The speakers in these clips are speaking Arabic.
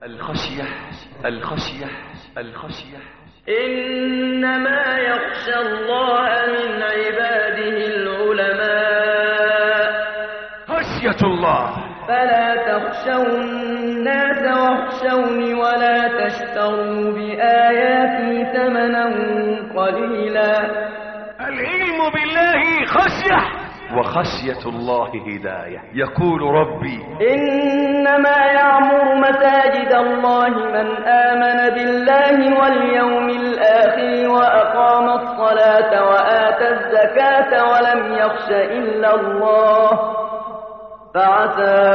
الخشية الخشية الخشية. إنما يخشى الله من عباده العلماء. خشية الله. فلا تخشوا الناس واخشوني ولا تشتروا بآياتي ثمنا قليلا. العلم بالله خشية وخشية الله هداية. يقول ربي إنما يعمر مساجد الله من آمن بالله واليوم الآخر وأقام الصلاة وآتى الزكاة ولم يخش إلا الله فعسى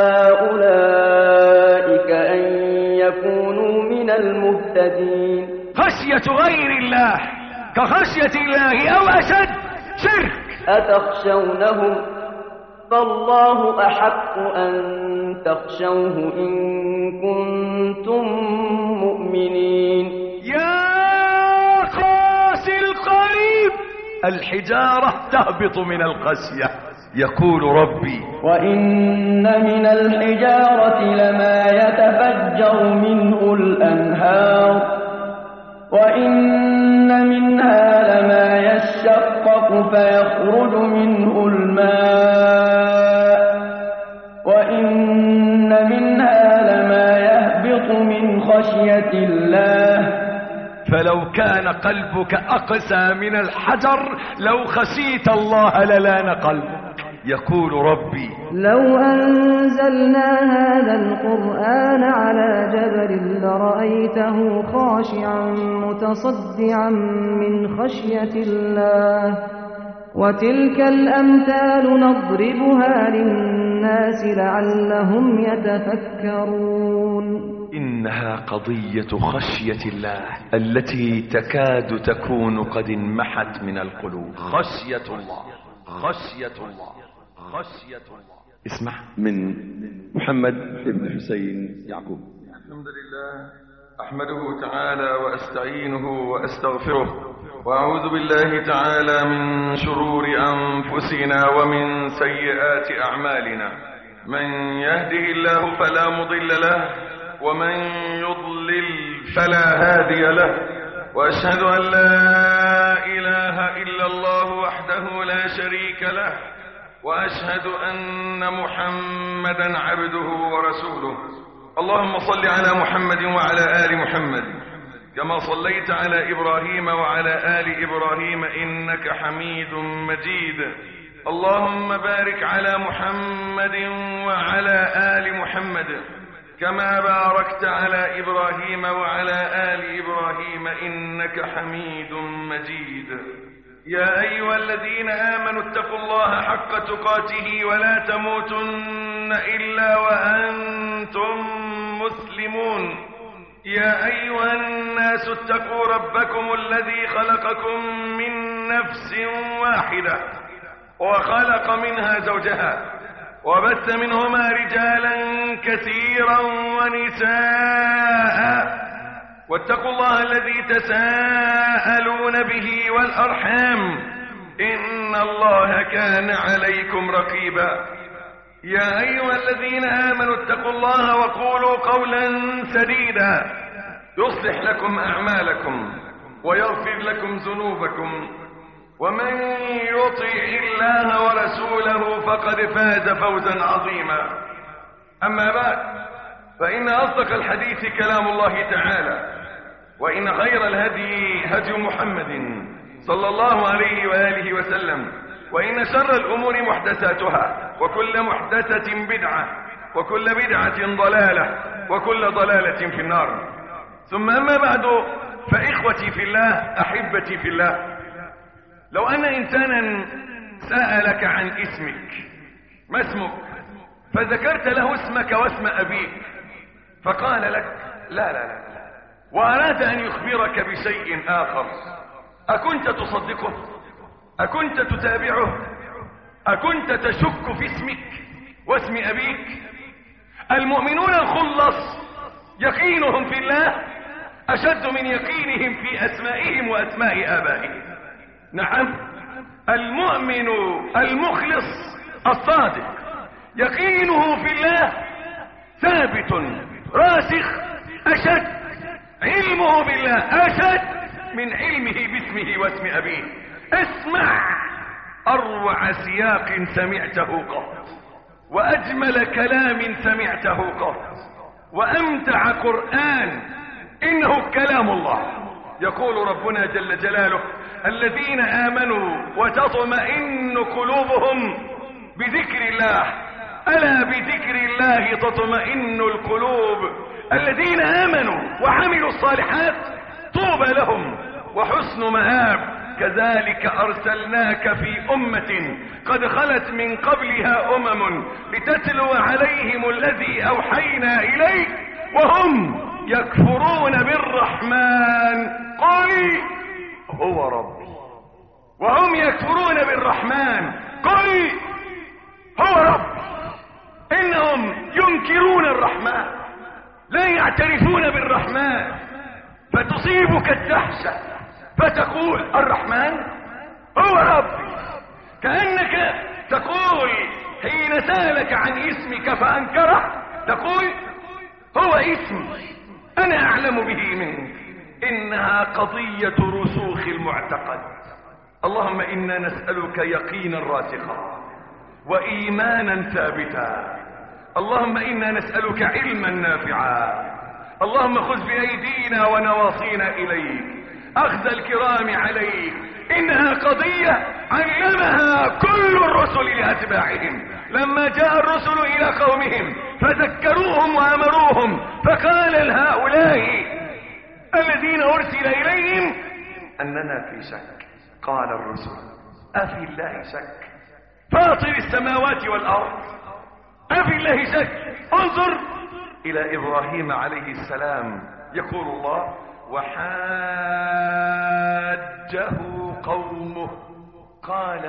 أولئك أن يكونوا من المهتدين. خشية غير الله كخشية الله أو أشد شرك. أتخشونهم فالله أحق أن تخشوه إن كنتم مؤمنين. يا قاسي القريب الحجارة تهبط من القسية. يقول ربي وإن من الحجارة لما يتفجر منه الأنهار وإن منها لما يشقق فيخرج منه الماء وإن منها لما يهبط من خشية الله. فلو كان قلبك أقسى من الحجر لو خشيت الله للان قلبك. يقول ربي لو أنزلنا هذا القرآن على جبل لرأيته خاشعا متصدعا من خشية الله وتلك الأمثال نضربها للناس لعلهم يتفكرون. إنها قضية خشية الله التي تكاد تكون قد انمحت من القلوب. خشية الله خشية الله خشية الله. اسمع من محمد بن حسين يعقوب. الحمد لله أحمده تعالى وأستعينه وأستغفره وأعوذ بالله تعالى من شرور أنفسنا ومن سيئات أعمالنا. من يهده الله فلا مضل له ومن يضلل فلا هادي له وأشهد أن لا إله إلا الله وحده لا شريك له وأشهد أن محمدا عبده ورسوله. اللهم صل على محمد وعلى آل محمد كما صليت على إبراهيم وعلى آل إبراهيم إنك حميد مجيد. اللهم بارك على محمد وعلى آل محمد كما باركت على إبراهيم وعلى آل إبراهيم إنك حميد مجيد. يا أيها الذين آمنوا اتقوا الله حق تقاته ولا تموتن إلا وأنتم مسلمون. يا أيها الناس اتقوا ربكم الذي خلقكم من نفس واحدة وخلق منها زوجها وبث منهما رجالا كثيرا ونساء واتقوا الله الذي تساءلون به والأرحام إن الله كان عليكم رقيبا. يا أيها الذين آمنوا اتقوا الله وقولوا قولا سديدا يصلح لكم أعمالكم ويغفر لكم ذنوبكم ومن يطع الله ورسوله فقد فاز فوزا عظيما. أما بعد فإن أصدق الحديث كلام الله تعالى وإن خير الهدي هدي محمد صلى الله عليه وآله وسلم وإن شر الأمور محدثاتها وكل محدثة بدعة وكل بدعة ضلالة وكل ضلالة في النار. ثم أما بعد فإخوتي في الله أحبتي في الله، لو أن إنسانا سألك عن اسمك ما اسمك فذكرت له اسمك واسم أبيك فقال لك لا لا لا وأراد أن يخبرك بشيء آخر، أكنت تصدقه؟ أكنت تتابعه؟ أكنت تشك في اسمك واسم أبيك؟ المؤمنون الخلص يقينهم في الله أشد من يقينهم في أسمائهم وأسماء آبائهم. نعم، المؤمن المخلص الصادق يقينه في الله ثابت راسخ أشد، علمه بالله أشد من علمه باسمه واسم أبيه. اسمع أروع سياق سمعته قط، وأجمل كلام سمعته قط، وأمتع قرآن، إنه كلام الله. يقول ربنا جل جلاله: الذين آمنوا وتطمئن قلوبهم بذكر الله، ألا بذكر الله تطمئن القلوب. الذين آمنوا وعملوا الصالحات طوبى لهم وحسن مآب. كذلك أرسلناك في أمة قد خلت من قبلها أمم لتتلو عليهم الذي أوحينا إليك وهم يكفرون بالرحمن قل هو ربي. وهم يكفرون بالرحمن قل هو ربي. إنهم ينكرون الرحمن، لا يعترفون بالرحمن، فتصيبك الدهشة فتقول الرحمن هو ربي. كأنك تقول حين سألك عن اسمك فأنكره تقول هو اسمي، أنا أعلم به منك. إنها قضية رسوخ المعتقد. اللهم إنا نسألك يقينا راسخا وإيمانا ثابتا. اللهم إنا نسألك علما نافعا. اللهم خذ بأيدينا ونواصينا إليك أخذ الكرام عليك. إنها قضية علمها كل الرسل لأتباعهم. لما جاء الرسل إلى قومهم فذكروهم وأمروهم فقال لهؤلاء الذين أرسل إليهم أننا في شك. قال الرسل أفي الله شك فاطر السماوات والأرض، أفي الله شك. انظر إلى إبراهيم عليه السلام، يقول الله وحاجه قومه قال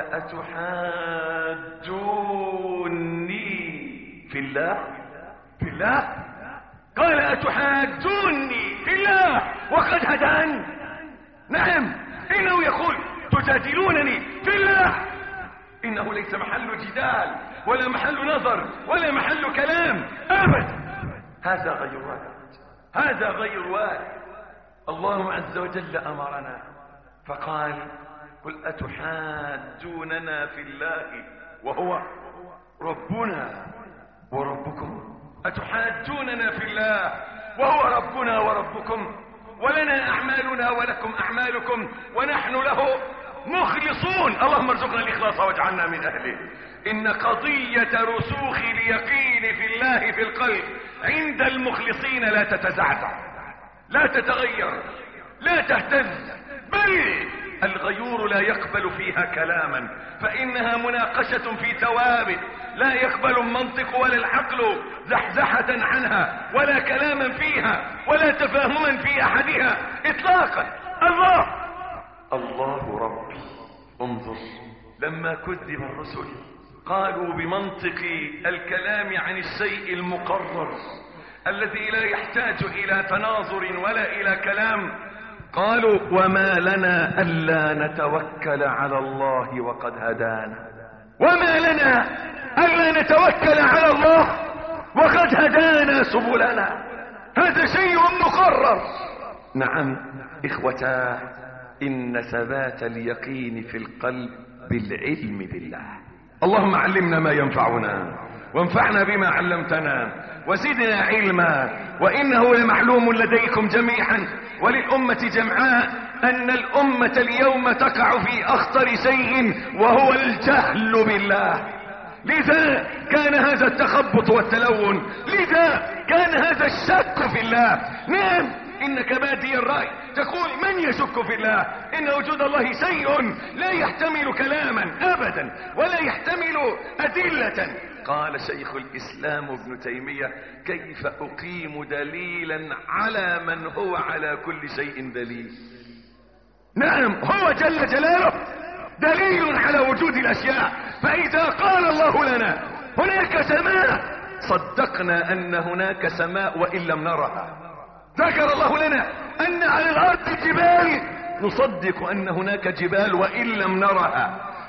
أتحاجوني في الله؟ في الله؟ قال أتحاجوني في الله وقد هداني. نعم، إنه يقول تجادلونني في الله. إنه ليس محل جدال ولا محل نظر ولا محل كلام أبدا. هذا غير وارد، هذا غير وارد. الله عز وجل أمرنا فقال قل أتحاجوننا في الله وهو ربنا وربكم. أتحاجوننا في الله وهو ربنا وربكم، ولنا أعمالنا ولكم أعمالكم ونحن له مخلصون. اللهم ارزقنا الإخلاص واجعلنا من أهله. إن قضية رسوخ اليقين في الله في القلب عند المخلصين لا تتزعزع، لا تتغير، لا تهتز، بل الغيور لا يقبل فيها كلاما، فإنها مناقشة في ثوابت لا يقبل المنطق ولا العقل زحزحة عنها، ولا كلاما فيها ولا تفاهما في أحدها إطلاقا. الله ربي. انظر لما كذب الرسل قالوا بمنطق الكلام عن الشيء المقرر الذي لا يحتاج إلى تناظر ولا إلى كلام، قالوا وما لنا ألا نتوكل على الله وقد هدانا. وما لنا ألا نتوكل على الله وقد هدانا سبلنا. هذا شيء مقرر. نعم إخوتا، إن ثبات اليقين في القلب بالعلم بالله. اللهم علمنا ما ينفعنا وانفعنا بما علمتنا وزدنا علما. وإنه لمعلوم لديكم جميعا وللأمة جمعاء أن الأمة اليوم تقع في أخطر شيء وهو الجهل بالله. لذا كان هذا التخبط والتلون، لذا كان هذا الشك في الله. نعم، إنك بادي الرأي تقول من يشك في الله؟ إن وجود الله شيء لا يحتمل كلاما أبدا ولا يحتمل أدلة. قال شيخ الإسلام ابن تيمية كيف أقيم دليلا على من هو على كل شيء دليل؟ نعم، هو جل جلاله دليل على وجود الأشياء. فإذا قال الله لنا هناك سماء صدقنا أن هناك سماء وإن لم نرها. ذكر الله لنا أن على الأرض جبال، نصدق أن هناك جبال وإن لم نرها.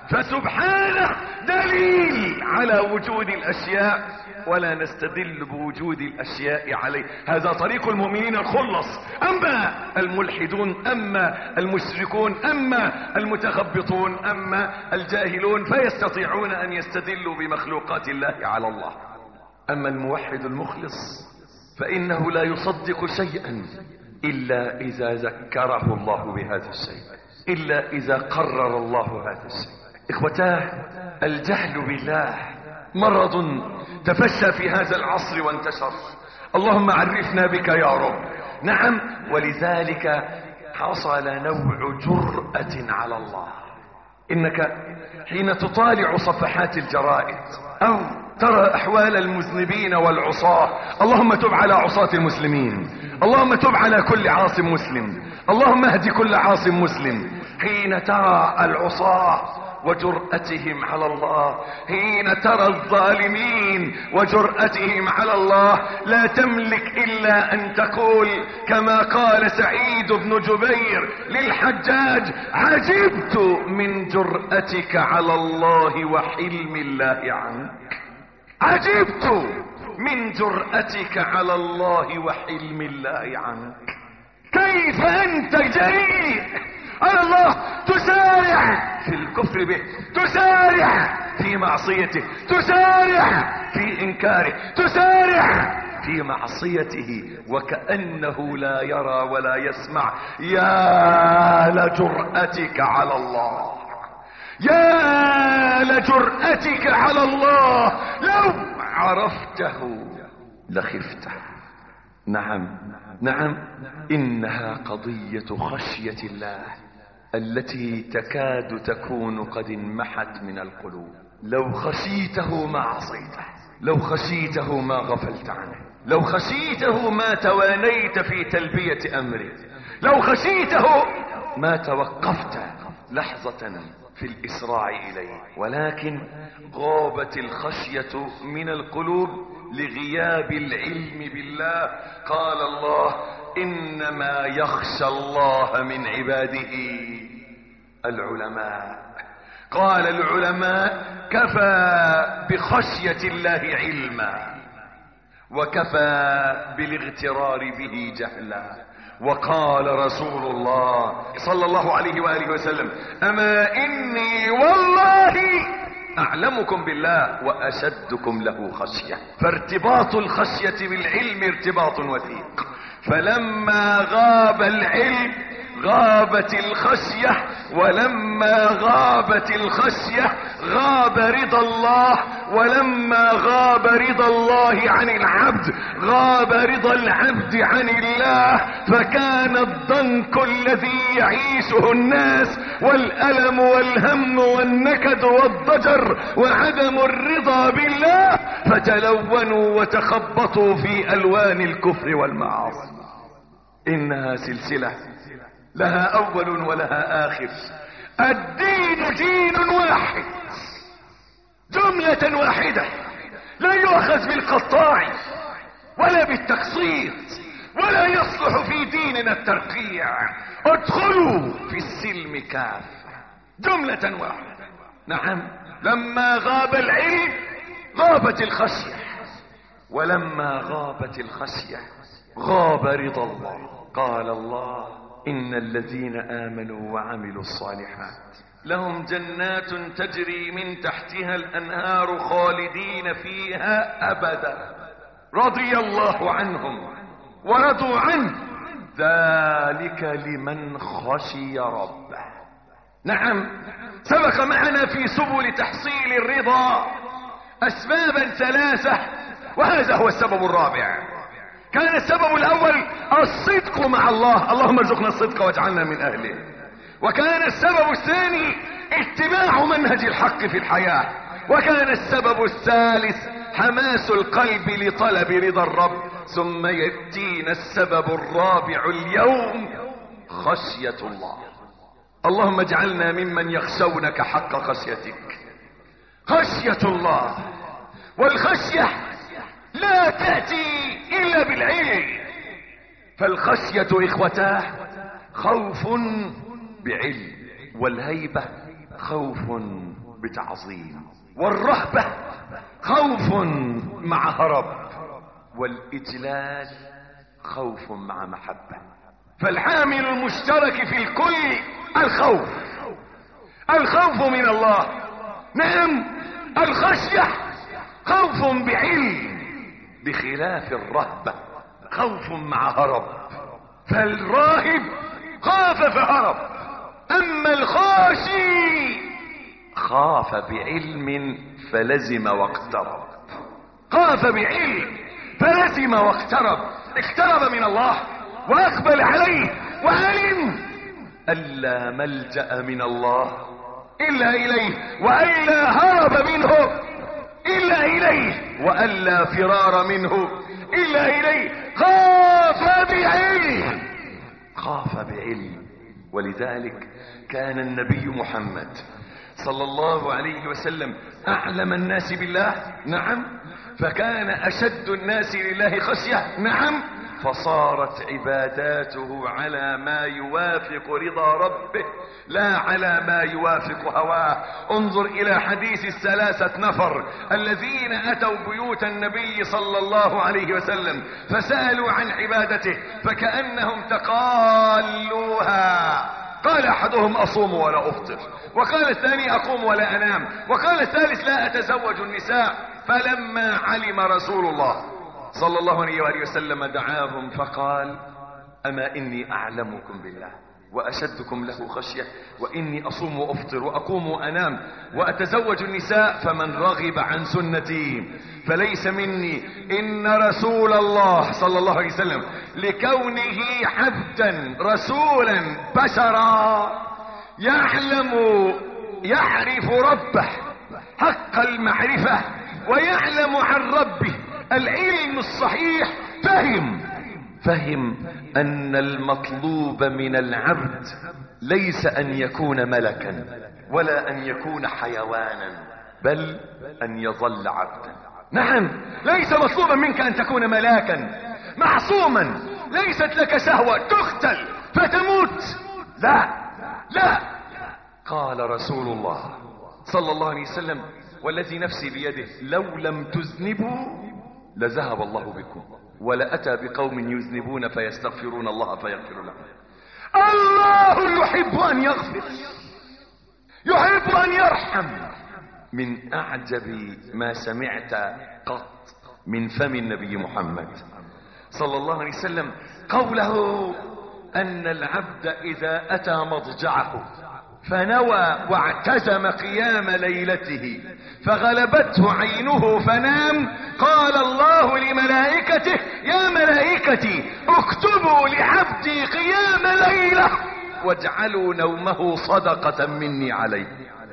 فسبحانه دليل على وجود الاشياء، ولا نستدل بوجود الاشياء عليه. هذا طريق المؤمنين الخلص. اما الملحدون، اما المشركون، اما المتخبطون، اما الجاهلون فيستطيعون ان يستدلوا بمخلوقات الله على الله. اما الموحد المخلص فانه لا يصدق شيئا الا اذا ذكره الله بهذا الشيء، الا اذا قرر الله هذا الشيء. اخوتاه، الجهل بالله مرض تفشى في هذا العصر وانتشر. اللهم عرفنا بك يا رب. نعم، ولذلك حصل نوع جرأة على الله. انك حين تطالع صفحات الجرائد او ترى احوال المذنبين والعصاة، اللهم تب على عصاة المسلمين، اللهم تب على كل عاص مسلم، اللهم اهد كل عاص مسلم. حين ترى العصاة وجرأتهم على الله، حين ترى الظالمين وجرأتهم على الله، لا تملك الا ان تقول كما قال سعيد بن جبير للحجاج: عجبت من جرأتك على الله وحلم الله عنك. عجبت من جرأتك على الله وحلم الله عنك. كيف انت جريء على الله، تسارع في الكفر به، تسارع في معصيته، تسارع في انكاره، تسارع في معصيته وكأنه لا يرى ولا يسمع. يا لجرأتك على الله، يا لجرأتك على الله، لو عرفته لخفته. نعم نعم، انها قضية خشية الله التي تكاد تكون قد انمحت من القلوب. لو خشيته ما عصيته، لو خشيته ما غفلت عنه، لو خشيته ما توانيت في تلبية امره، لو خشيته ما توقفت لحظة في الاسراع اليه. ولكن غابت الخشية من القلوب لغياب العلم بالله. قال الله: انما يخشى الله من عباده العلماء. قال العلماء: كفى بخشية الله علما، وكفى بالاغترار به جهلا. وقال رسول الله صلى الله عليه وآله وسلم: اما اني والله اعلمكم بالله واشدكم له خشية. فارتباط الخشية بالعلم ارتباط وثيق. فلما غاب العلم غابت الخشية، ولما غابت الخشية غاب رضا الله، ولما غاب رضا الله عن العبد غاب رضا العبد عن الله. فكان الضنك الذي يعيشه الناس والألم والهم والنكد والضجر وعدم الرضا بالله، فتلونوا وتخبطوا في ألوان الكفر والمعاصي. إنها سلسلة لها أول ولها آخر. الدين دين واحد، جملة واحدة، لا يؤخذ بالقطاع ولا بالتقسيط، ولا يصلح في ديننا الترقيع. ادخلوا في السلم كافة، جملة واحدة. نعم، لما غاب العلم غابت الخشية، ولما غابت الخشية غاب رضا الله. قال الله: ان الذين امنوا وعملوا الصالحات لهم جنات تجري من تحتها الانهار خالدين فيها ابدا، رضي الله عنهم ورضوا عنه، ذلك لمن خشي ربه. نعم، سبق معنا في سبل تحصيل الرضا اسبابا ثلاثة، وهذا هو السبب الرابع. كان السبب الاول الصدق مع الله، اللهم ارزقنا الصدق واجعلنا من اهله. وكان السبب الثاني اتباع منهج الحق في الحياة. وكان السبب الثالث حماس القلب لطلب رضا الرب. ثم يأتينا السبب الرابع اليوم، خشية الله. اللهم اجعلنا ممن يخشونك حق خشيتك. خشية الله، والخشية لا تأتي إلا بالعلم. فالخشية إخوتاه خوف بعلم، والهيبة خوف بتعظيم، والرهبة خوف مع هرب، والإجلال خوف مع محبة. فالعامل المشترك في الكل الخوف، الخوف من الله. نعم، الخشية خوف بعلم، بخلاف الرهبة خوف مع هرب. فالراهب خاف فهرب، اما الخاشي خاف بعلم فلزم واقترب. خاف بعلم فلزم واقترب، اقترب من الله واقبل عليه، وعلم ألا ملجأ من الله إلا إليه، وألا هرب منه إلا إليه، وألا فرار منه إلا إليه. خاف بعلم، خاف بعلم. ولذلك كان النبي محمد صلى الله عليه وسلم أعلم الناس بالله، نعم، فكان أشد الناس لله خشية، نعم، فصارت عباداته على ما يوافق رضا ربه لا على ما يوافق هواه. انظر إلى حديث الثلاثة نفر الذين أتوا بيوت النبي صلى الله عليه وسلم فسألوا عن عبادته فكأنهم تقالوها. قال أحدهم أصوم ولا أفطر، وقال الثاني أقوم ولا أنام، وقال الثالث لا أتزوج النساء. فلما علم رسول الله صلى الله عليه وآله وسلم دعاهم فقال: أما إني أعلمكم بالله وأشدكم له خشية، وإني أصوم وأفطر وأقوم وأنام وأتزوج النساء، فمن رغب عن سنتي فليس مني. إن رسول الله صلى الله عليه وسلم لكونه عبدا رسولا بشرا يعرف ربه حق المعرفة ويعلم عن ربه العلم الصحيح، فهم أن المطلوب من العبد ليس أن يكون ملكا ولا أن يكون حيوانا، بل أن يظل عبدا. نعم، ليس مطلوبا منك أن تكون ملاكا معصوما، ليست لك شهوة تقتل فتموت، لا لا. قال رسول الله صلى الله عليه وسلم: والذي نفسي بيده لو لم تذنبوا لذهب الله بكم ولأتى بقوم يذنبون فيستغفرون الله فيغفر لهم. الله يحب أن يغفر، يحب أن يرحم. من أعجب ما سمعت قط من فم النبي محمد صلى الله عليه وسلم قوله أن العبد إذا أتى مضجعه فنوى واعتزم قيام ليلته فغلبته عينه فنام، قال الله لملائكته: يا ملائكتي اكتبوا لعبدي قيام ليلة واجعلوا نومه صدقة مني عليه.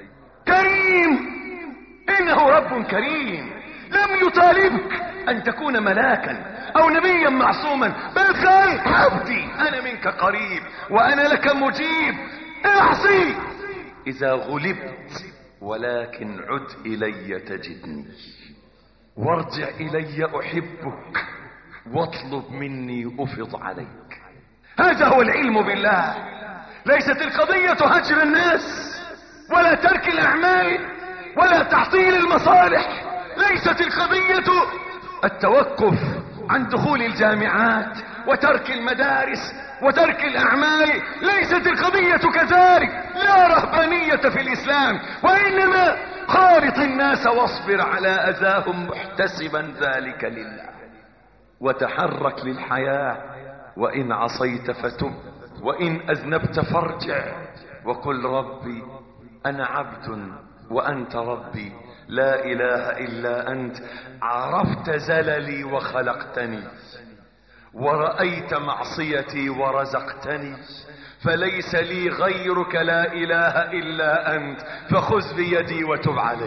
كريم، إنه رب كريم لم يطالبك أن تكون ملاكا أو نبيا معصوما، بل قال: عبدي أنا منك قريب وأنا لك مجيب، اعصي إذا غلبت ولكن عد إلي تجدني، وارجع إلي أحبك، واطلب مني أفض عليك. هذا هو العلم بالله. ليست القضية هجر الناس ولا ترك الأعمال ولا تحصيل المصالح، ليست القضية التوقف عن دخول الجامعات وترك المدارس وترك الأعمال، ليست القضية كذلك. لا رهبانية في الإسلام، وإنما خالط الناس واصبر على أذاهم محتسبا ذلك لله، وتحرك للحياة. وإن عصيت فتب، وإن أذنبت فارجع، وقل: ربي أنا عبد وأنت ربي، لا إله إلا أنت، عرفت زللي وخلقتني، ورأيت معصيتي ورزقتني، فليس لي غيرك، لا إله إلا أنت، فخذ بيدي وتب علي.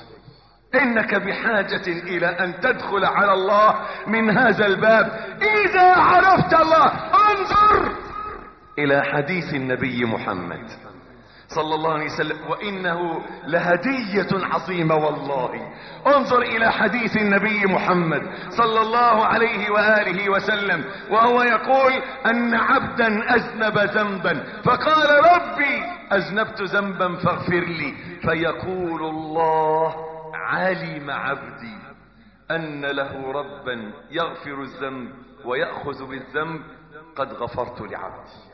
إنك بحاجة إلى أن تدخل على الله من هذا الباب. إذا عرفت الله، انظر إلى حديث النبي محمد صلى الله عليه وسلم، وإنه لهدية عظيمة والله. انظر إلى حديث النبي محمد صلى الله عليه وآله وسلم وهو يقول أن عبدا أذنب ذنبا فقال ربي أذنبت ذنبا فاغفر لي، فيقول الله علم عبدي أن له ربا يغفر الذنب ويأخذ بالذنب، قد غفرت لعبدي.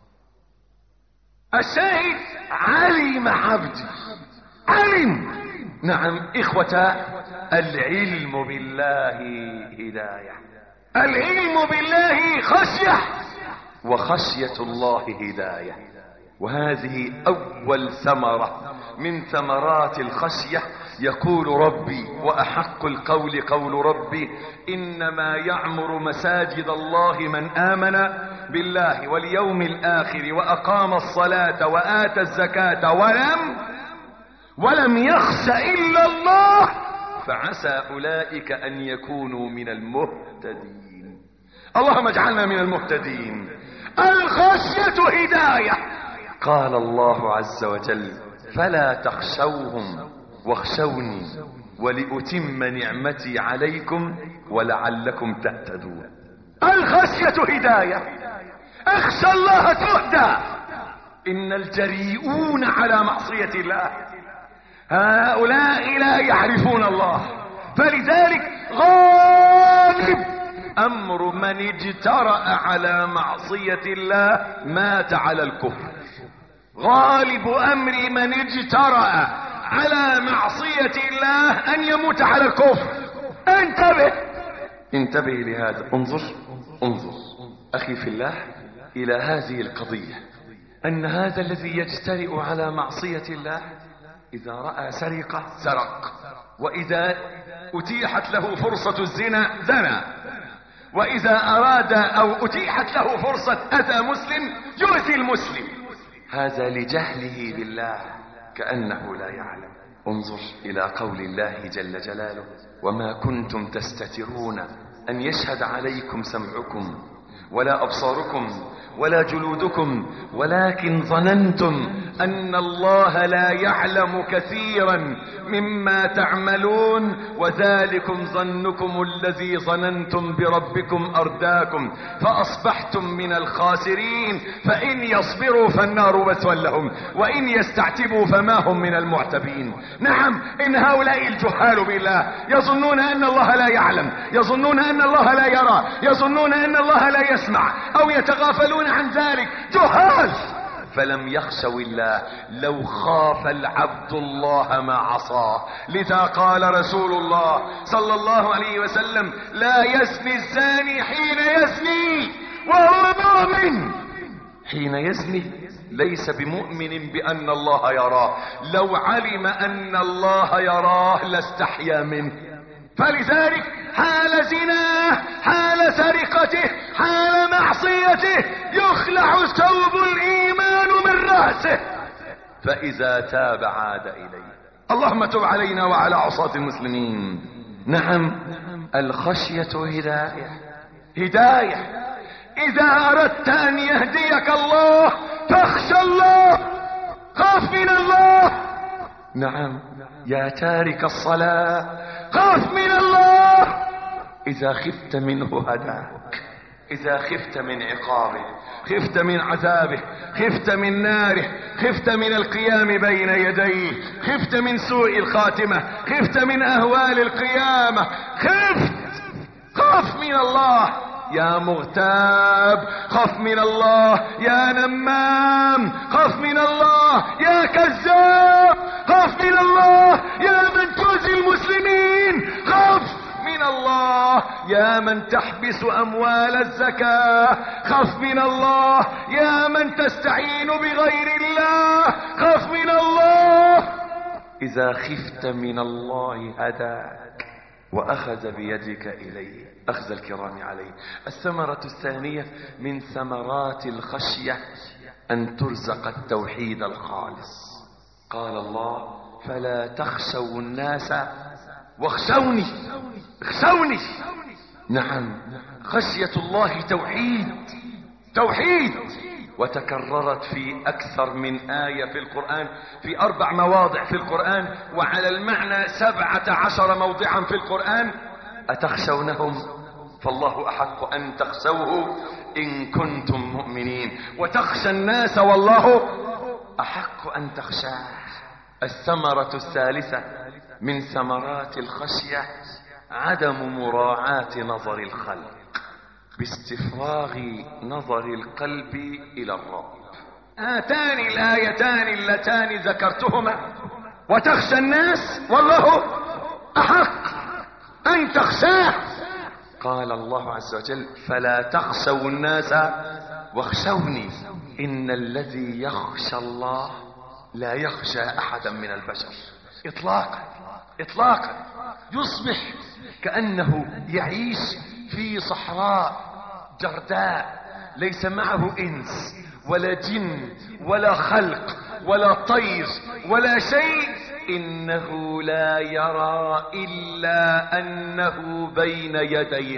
الشاهد علم عبدي، علم. نعم إخوة، العلم بالله هداية، العلم بالله خشية، وخشية الله هداية. وهذه أول ثمرة من ثمرات الخشية. يقول ربي وأحق القول قول ربي إنما يعمر مساجد الله من آمن بالله واليوم الآخر وأقام الصلاة وآتى الزكاة ولم يخش إلا الله فعسى أولئك أن يكونوا من المهتدين. اللهم اجعلنا من المهتدين. الخشية هداية. قال الله عز وجل فلا تخشوهم واخشوني ولأتم نعمتي عليكم ولعلكم تهتدون. الخشية هداية. اخشى الله تهدى. إن الجريئون على معصية الله هؤلاء لا يعرفون الله، فلذلك غالب أمر من اجترأ على معصية الله مات على الكفر. غالب أمر من اجترأ على معصية الله أن يموت على الكفر. انتبه لهذا. انظر أخي في الله إلى هذه القضية، أن هذا الذي يجترئ على معصية الله إذا رأى سرقة سرق، وإذا أتيحت له فرصة الزنا زنى، وإذا أراد أو أتيحت له فرصة أذى مسلم يؤذي المسلم. هذا لجهله بالله كأنه لا يعلم. انظر إلى قول الله جل جلاله وما كنتم تستترون أن يشهد عليكم سمعكم ولا أبصاركم ولا جلودكم ولكن ظننتم أن الله لا يعلم كثيرا مما تعملون وذلكم ظنكم الذي ظننتم بربكم أرداكم فأصبحتم من الخاسرين فإن يصبروا فالنار مثوى لهم وإن يستعتبوا فما هم من المعتبين. نعم إن هؤلاء الجهال بالله يظنون أن الله لا يعلم، يظنون أن الله لا يرى، يظنون أن الله لا يسمع أو يتغافلون عن ذلك. جهال. فلم يخشوا الله. لو خاف العبد الله ما عصاه. لذا قال رسول الله صلى الله عليه وسلم لا يزني الزاني حين يزني وهو مؤمن. حين يزني ليس بمؤمن بأن الله يراه، لو علم أن الله يراه لاستحيا منه. فلذلك حال زناه، حال سرقته، حال معصيته يخلع ثوب الإيمان من رأسه، فإذا تاب عاد إليه. اللهم تب علينا وعلى عصاة المسلمين. نعم الخشية هداية. إذا أردت أن يهديك الله فاخشى الله، خاف من الله. نعم يا تارك الصلاة خاف من الله. إذا خفت منه هداك، إذا خفت من عقابه، خفت من عذابه، خفت من ناره، خفت من القيام بين يديه، خفت من سوء الخاتمة، خفت من أهوال القيامة، خاف من الله يا مغتاب، خاف من الله يا نمام، خاف من الله يا كذاب، خاف من الله يا من تؤذي المسلمين، خاف من الله يا من تحبس أموال الزكاة، خاف من الله يا من تستعين بغير الله، خاف من الله. إذا خفت من الله هداك وأخذ بيدك إليه أخذ الكرام عليه. الثمرة الثانية من ثمرات الخشية أن ترزق التوحيد الخالص. قال الله فلا تخشوا الناس واخشوني. اخشوني. نعم خشية الله توحيد. وتكررت في أكثر من آية في القرآن، في 4 مواضع في القرآن، وعلى المعنى 17 موضعا في القرآن. أتخشونهم؟ فالله أحق أن تخشوه إن كنتم مؤمنين، وتخشى الناس والله أحق أن تخشاه. الثمرة الثالثة من ثمرات الخشية عدم مراعاة نظر الخلق، باستفراغ نظر القلب إلى الرب. هاتان الآيتان اللتان ذكرتهما، وتخشى الناس والله أحق أن تخشاه. قال الله عز وجل: فلا تخشوا الناس واخشوني. إن الذي يخشى الله لا يخشى أحدا من البشر إطلاقا. يصبح كأنه يعيش في صحراء جرداء، ليس معه إنس ولا جن ولا خلق ولا طير ولا شيء. إنه لا يرى إلا أنه بين يدي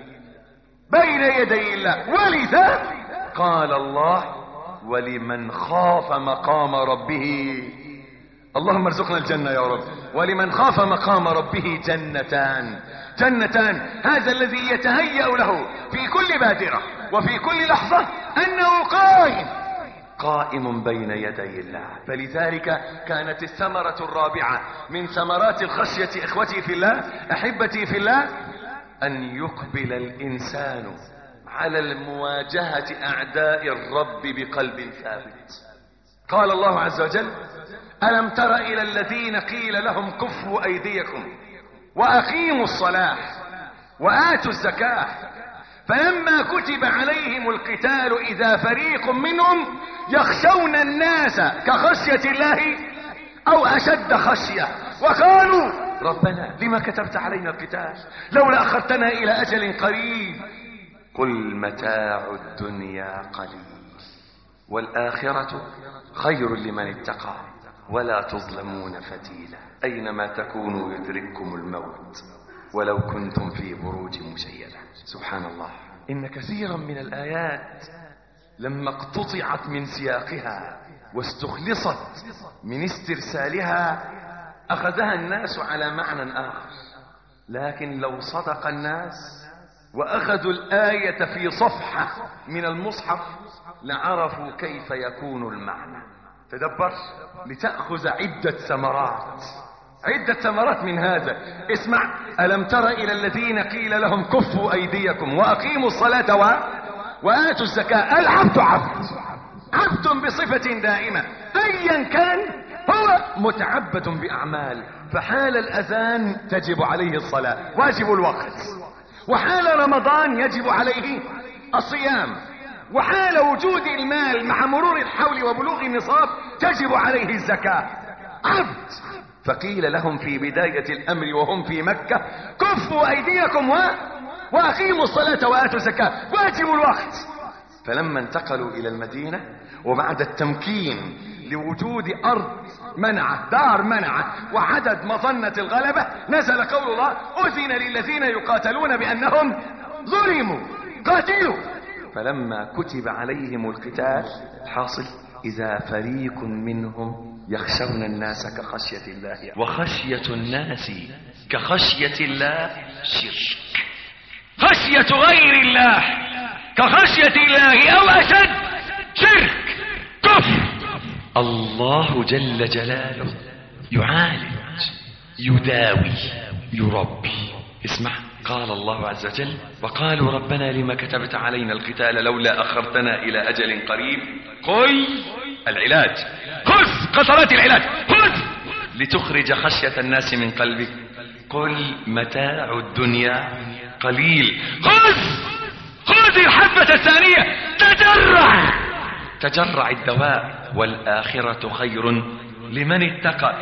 الله. ولذا قال الله: ولمن خاف مقام ربه، اللهم ارزقنا الجنة يا رب. ولمن خاف مقام ربه جنتان. هذا الذي يتهيأ له في كل بادرة وفي كل لحظة أنه قائم بين يدي الله. فلذلك كانت الثمرة الرابعة من ثمرات الخشية إخوتي في الله، أحبتي في الله، أن يقبل الإنسان على المواجهة أعداء الرب بقلب ثابت. قال الله عز وجل: ألم تر إلى الذين قيل لهم كفوا أيديكم وأقيموا الصلاة وآتوا الزكاة فلما كتب عليهم القتال إذا فريق منهم يخشون الناس كخشية الله أو أشد خشية وقالوا ربنا لما كتبت علينا القتال لولا أخرتنا إلى أجل قريب قل متاع الدنيا قليل والآخرة خير لمن اتقى ولا تظلمون فتيلا أينما تكونوا يدرككم الموت ولو كنتم في بروج مشيدة. سبحان الله، إن كثيرا من الآيات لما اقتطعت من سياقها واستخلصت من استرسالها أخذها الناس على معنى آخر، لكن لو صدق الناس وأخذوا الآية في صفحة من المصحف لعرفوا كيف يكون المعنى. تدبر لتأخذ عدة ثمرات من هذا. اسمع: ألم تر إلى الذين قيل لهم كفوا أيديكم وأقيموا الصلاة وآتوا الزكاة. العبد عبد بصفة دائمة أيا كان هو متعبد بأعمال، فحال الأذان تجب عليه الصلاة واجب الوقت، وحال رمضان يجب عليه الصيام، وحال وجود المال مع مرور الحول وبلوغ النصاب تجب عليه الزكاة. عبد. فقيل لهم في بداية الأمر وهم في مكة كفوا أيديكم وأقيموا الصلاة وآتوا الزكاة واجب الوقت. فلما انتقلوا إلى المدينة وبعد التمكين لوجود أرض منعة دار منعة وعدد مظنة الغلبة نزل قول الله: أذن للذين يقاتلون بأنهم ظلموا قاتلوا. فلما كتب عليهم القتال حاصل إذا فريق منهم يخشون الناس كخشية الله، وخشية الناس كخشية الله شرك. خشية غير الله كخشية الله أو أشد شرك كفر. الله جل جلاله يعالج يداوي يربي. اسمع: قال الله عز وجل: وقالوا ربنا لما كتبت علينا القتال لولا أخرتنا إلى أجل قريب قل العلاج، خذ قطرات العلاج، خذ لتخرج خشية الناس من قلبك. قل متاع الدنيا قليل، خذ الحبة الثانية، تجرع الدواء والآخرة خير لمن اتقى.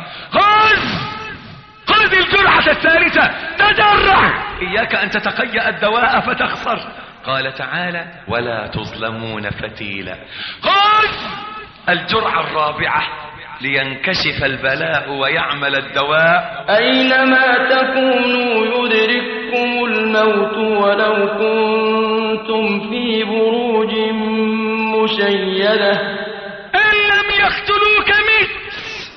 خذ الجرعة الثالثة، تجرع. إياك أن تتقيأ الدواء فتخسر. قال تعالى: ولا تظلمون فتيلا. خذ الجرعة الرابعة لينكشف البلاء ويعمل الدواء. أينما تكونوا يدرككم الموت ولو كنتم كنتم في بروج مشيدة إن لم يقتلوك مت.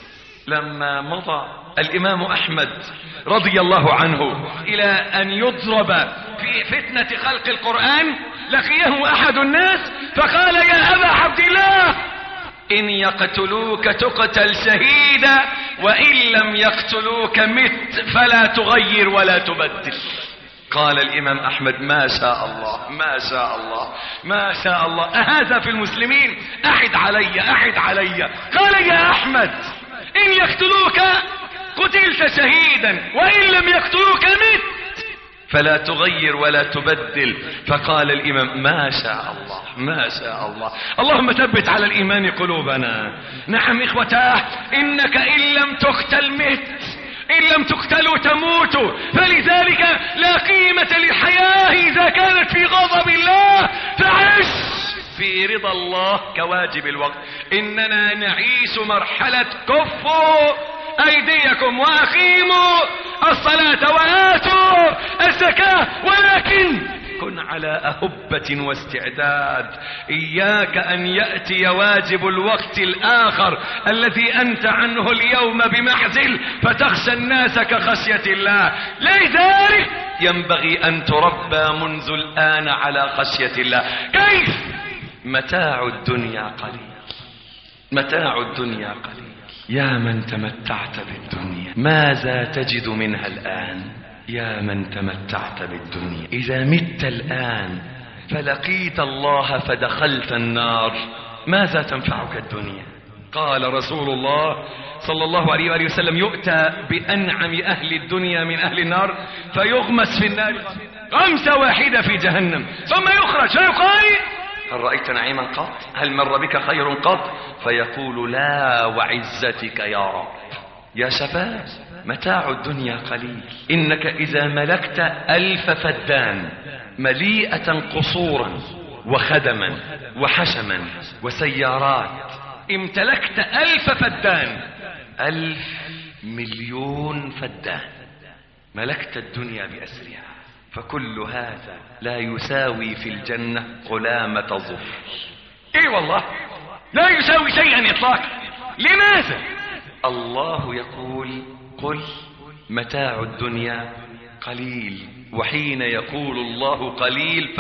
لما مضى الإمام أحمد رضي الله عنه إلى أن يضرب في فتنة خلق القرآن، لقيه أحد الناس فقال: يا أبا عبد الله، إن يقتلوك تقتل شهيدا، وإن لم يقتلوك مت، فلا تغير ولا تبدل. قال الإمام أحمد: ما شاء الله ما شاء الله ما شاء الله، أهذا في المسلمين؟ أحد علي أحد علي. قال: يا أحمد، إن يقتلوك قتلت شهيدا، وإن لم يقتلوك مت، فلا تغير ولا تبدل. فقال الإمام: ما شاء الله ما شاء الله. اللهم ثبت على الإيمان قلوبنا. نعم إخوتاه، إنك إن لم تقتل مت، إن لم تقتلوا تموتوا. فلذلك لا قيمة للحياة إذا كانت في غضب الله، فعش في رضا الله كواجب الوقت. إننا نعيش مرحلة كفوا أيديكم وأقيموا الصلاة وآتوا الزكاة، ولكن كن على أهبة واستعداد. إياك أن يأتي واجب الوقت الآخر الذي أنت عنه اليوم بمعزل فتخشى الناس كخشية الله. لذلك ينبغي أن تربى منذ الآن على خشية الله. كيف؟ متاع الدنيا قليل، متاع الدنيا قليل. يا من تمتعت بالدنيا، ماذا تجد منها الآن؟ يا من تمتعت بالدنيا، إذا مت الآن فلقيت الله فدخلت النار، ماذا تنفعك الدنيا؟ قال رسول الله صلى الله عليه وآله وسلم: يؤتى بأنعم أهل الدنيا من أهل النار فيغمس في النار غمسة واحدة في جهنم، ثم يخرج فيقال: هل رأيت نعيما قط؟ هل مر بك خير قط؟ فيقول: لا وعزتك يا رب. يا شباب، متاع الدنيا قليل. إنك إذا ملكت 1000 فدان مليئة قصورا وخدما وحشما وسيارات، امتلكت 1000 فدان، 1000 مليون فدان، ملكت الدنيا بأسرها، فكل هذا لا يساوي في الجنة قلامة ظفر. اي والله لا يساوي شيئا اطلاقا. لماذا؟ الله يقول: قل متاع الدنيا قليل. وحين يقول الله قليل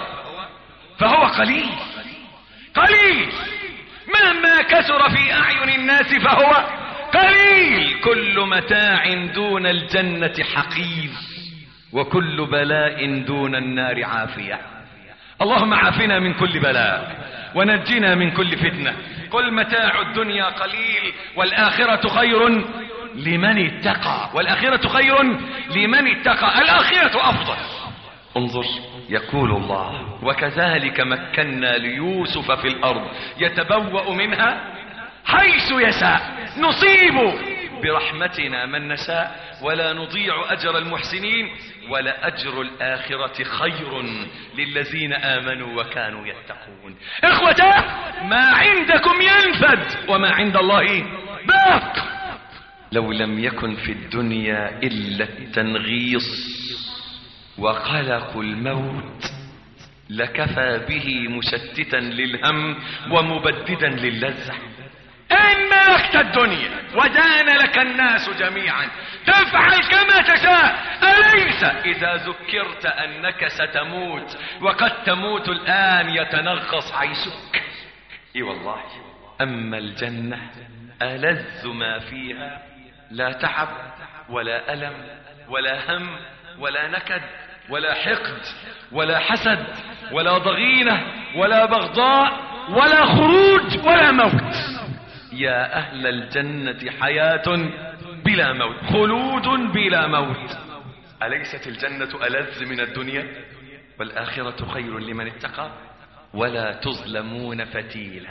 فهو قليل قليل. مهما كثر في أعين الناس فهو قليل. كل متاع دون الجنة حقير، وكل بلاء دون النار عافية. اللهم عافنا من كل بلاء ونجنا من كل فتنة. قل متاع الدنيا قليل والآخرة خير لمن اتقى، والآخرة خير لمن اتقى، الآخرة أفضل. انظر، يقول الله: وكذلك مكنا ليوسف في الأرض يتبوأ منها حيث يشاء، نصيب برحمتنا من نشاء ولا نضيع أجر المحسنين، ولأجر الآخرة خير للذين آمنوا وكانوا يتقون. إخوة، ما عندكم ينفد وما عند الله باق. لو لم يكن في الدنيا إلا التنغيص وقلق الموت لكفى به مشتتا للهم ومبددا للذة. إن ملكت الدنيا ودان لك الناس جميعا تفعل كما تشاء، أليس إذا ذكرت أنك ستموت وقد تموت الآن يتنغص عيشك؟ إي والله. أما الجنة ألذ ما فيها، لا تعب ولا ألم ولا هم ولا نكد ولا حقد ولا حسد ولا ضغينة ولا بغضاء ولا خروج ولا موت. يا أهل الجنة حياة بلا موت، خلود بلا موت. أليست الجنة ألذ من الدنيا؟ والآخرة خير لمن اتقى ولا تظلمون فتيلا.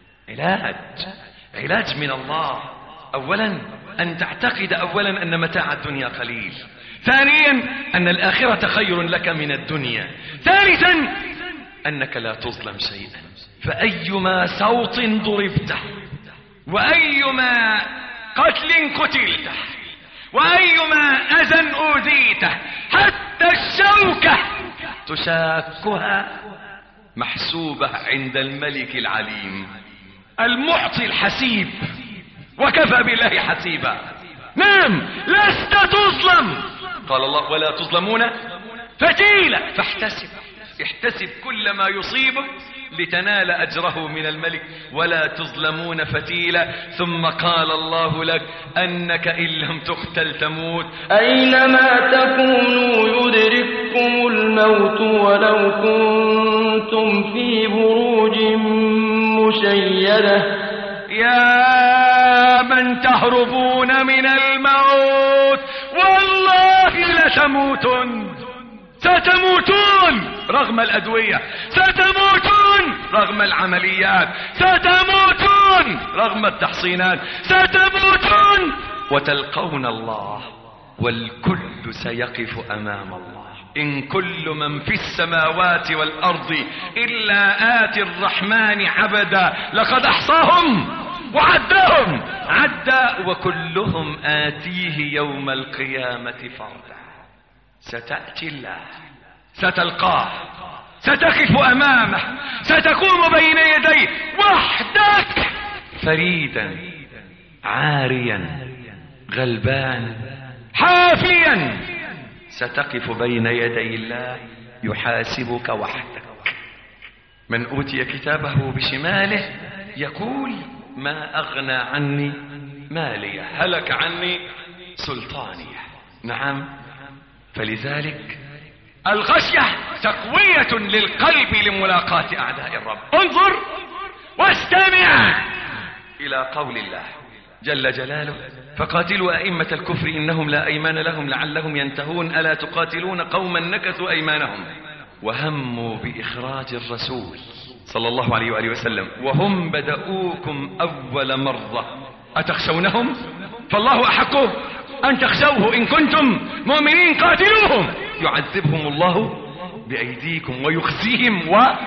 علاج من الله. أولا أن تعتقد أولا أن متاع الدنيا قليل. ثانيا أن الآخرة خير لك من الدنيا. ثالثا أنك لا تظلم شيئا، فأيما صوت ضربته وأيما قتل قتلته وأيما أذى أوذيته حتى الشوكة تشاكها محسوبة عند الملك العليم المعطي الحسيب، وكفى بالله حسيبا. نعم لست تظلم، قال الله ولا تظلمون فتيلة. احتسب كل ما يصيبك لتنال أجره من الملك، ولا تظلمون فتيلة. ثم قال الله لك أنك إن لم تقتل تموت. أينما تكونوا يدرككم الموت ولو كنتم في بروج مشيدة. يا من تهربون من الموت والله لتموتن، ستموتون رغم الأدوية، ستموتون رغم العمليات، ستموتون رغم التحصينات، ستموتون وتلقون الله والكل سيقف أمام الله. إن كل من في السماوات والأرض إلا آتي الرحمن عبدا، لقد أحصاهم وعدهم عدا وكلهم آتيه يوم القيامة فردا. ستأتي الله، ستلقاه، ستقف أمامه، ستقوم بين يديه وحدك فريدا عاريا غلبان حافيا. ستقف بين يدي الله يحاسبك وحدك. من أوتي كتابه بشماله يقول ما أغنى عني مالية، هلك عني سلطانية. نعم، فلذلك الخشية تقوية للقلب لملاقاة أعداء الرب. انظر واستمع إلى قول الله جل جلاله فقاتلوا أئمة الكفر إنهم لا أيمان لهم لعلهم ينتهون ألا تقاتلون قوما نكثوا أيمانهم وهموا بإخراج الرسول صلى الله عليه وآله وسلم وهم بدؤوكم أول مرة أتخشونهم فالله أحق أن تخشوه إن كنتم مؤمنين. قاتلوهم يعذبهم الله بأيديكم ويخزيهم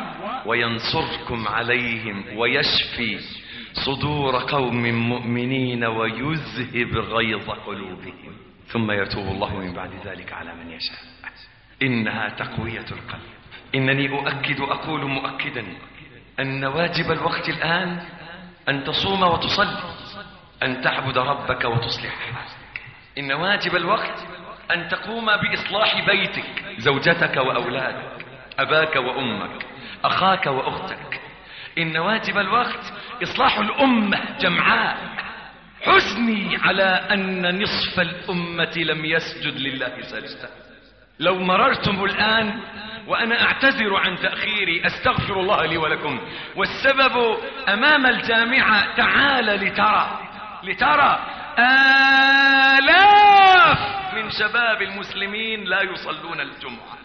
وينصركم عليهم ويشفي صدور قوم مؤمنين ويذهب غيظ قلوبهم ثم يتوب الله من بعد ذلك على من يشاء. إنها تقوية القلب. إنني أؤكد أقول مؤكدا أن واجب الوقت الآن أن تصوم وتصلي، أن تعبد ربك وتصلح حالك. إن واجب الوقت أن تقوم بإصلاح بيتك، زوجتك وأولادك، أباك وأمك، أخاك وأختك. إن واجب الوقت إصلاح الأمة جمعاء. حزني على أن نصف الأمة لم يسجد لله سجدة. لو مررتم الآن وأنا أعتذر عن تأخيري، أستغفر الله لي ولكم، والسبب أمام الجامعة تعال لترى آلاف من شباب المسلمين لا يصلون الجمعة،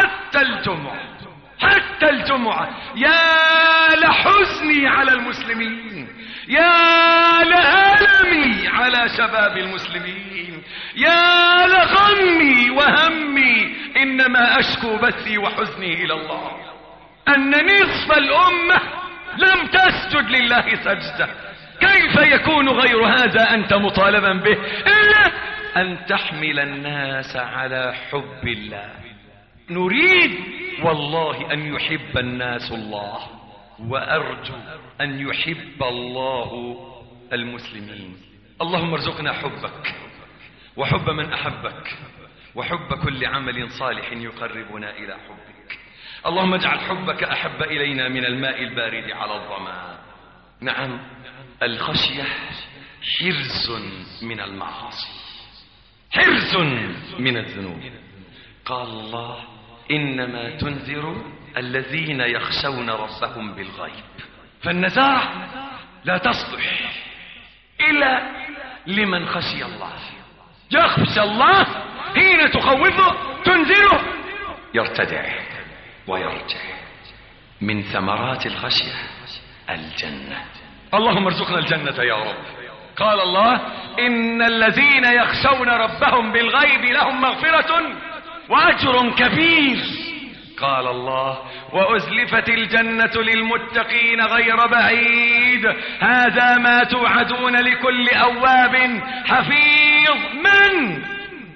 حتى الجمعة. يا لحزني على المسلمين، يا لألمي على شباب المسلمين، يا لغمي وهمي. إنما أشكو بثي وحزني إلى الله أن نصف الأمة لم تسجد لله سجدة. كيف يكون غير هذا أنت مطالبا به إلا أن تحمل الناس على حب الله. نريد والله أن يحب الناس الله، وأرجو أن يحب الله المسلمين. اللهم ارزقنا حبك وحب من أحبك وحب كل عمل صالح يقربنا إلى حبك. اللهم اجعل حبك أحب إلينا من الماء البارد على الظمأ. نعم، الخشية حرز من المعاصي، حرز من الذنوب. قال الله إنما تنذر الذين يخشون ربهم بالغيب. فالنذارة لا تصلح إلا لمن خشي الله. يخشى الله حين تخوفه تنذره يرتدع ويرجع. من ثمرات الخشية الجنة. اللهم ارزقنا الجنة يا رب. قال الله إن الذين يخشون ربهم بالغيب لهم مغفرة وأجر كبير. قال الله وأزلفت الجنة للمتقين غير بعيد هذا ما توعدون لكل أواب حفيظ.